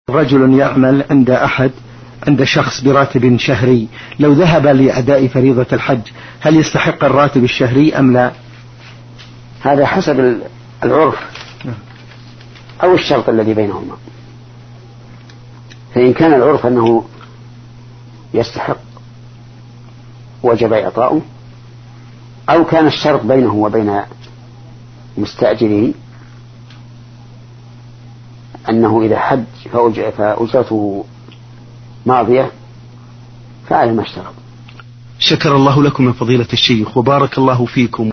رجل يعمل عند شخص براتب شهري، لو ذهب لأداء فريضة الحج هل يستحق الراتب الشهري أم لا؟ هذا حسب العرف أو الشرط الذي بينهما. فإن كان العرف أنه يستحق وجب إعطاؤه، أو كان الشرط بينه وبين مستأجره أنه إذا حج فأجرته ماضية فعلى ما اشترط. شكر الله لكم يا فضيلة الشيخ وبارك الله فيكم.